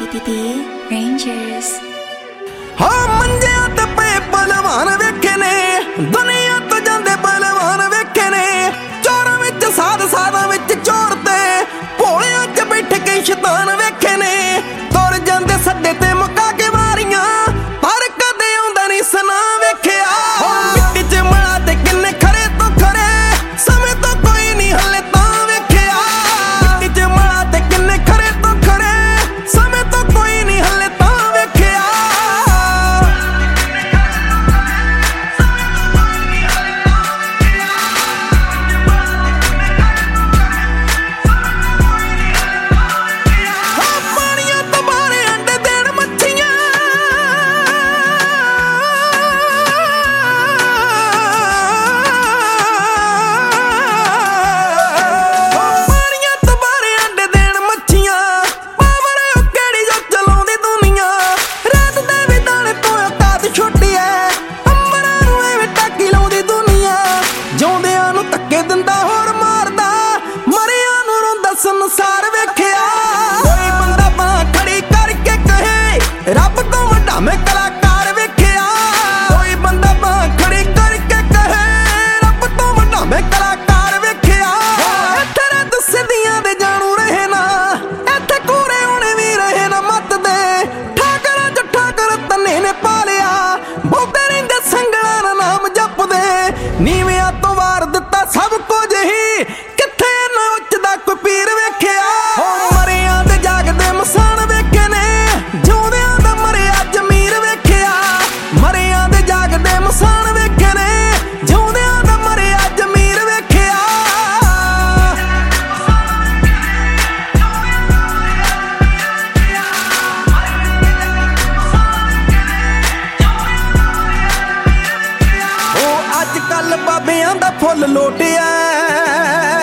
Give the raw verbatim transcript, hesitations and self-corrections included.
B B Rangers। हाँ मंजिया ते पे पहलवान वेखे ने, दुनिया तो जांदे पहलवान वेखे ने। चोरां विच साध साधां विच चोर ते भोलियां च बैठे कई शैतान वेखे ने। तुर जांदे सड्डे ते मुका के मारियां, पर कदे आउंदा नहीं सना वेखिया। मिट्टी च मड़ा ते किन्ने खरे तो खरे, समय तो कोई नहीं हले तां वेखिया। मिट्टी च मड़ा ते किन्ने खरे तो खरे, समय तो कोई नहीं हले तां वेखिया। संसार वेखिया कोई बंदा बांह खड़ी करके कहे रब तो वड्डा मैं कलाकार वेखिया। कोई बंदा बांह खड़ी करके कहे रब तो वड्डा मैं कलाकार वेखिया। इत्थे रत सिद्धियां दे जानू रहे ना, इत्थे कूरे होने भी रहे ना मत दे। ठाकरा च ठाकर तन्ने ने पा लिया, बहुते रहिंदे संगला दा नाम जपदे। नीवियां तो वार दिता सब कुछ ही, कित्थे ना उचदा कोई पीर वेखिया। मरियां दे जागदे मसान वेखे ने, जिउंदियां दा मरिया जमीर वेखिया। मरियां दे जागदे मसान वेखे ने, जिउंदियां दा मरिया जमीर वेखिया। ओ अज कल बाबियां दा फुल लोटिया,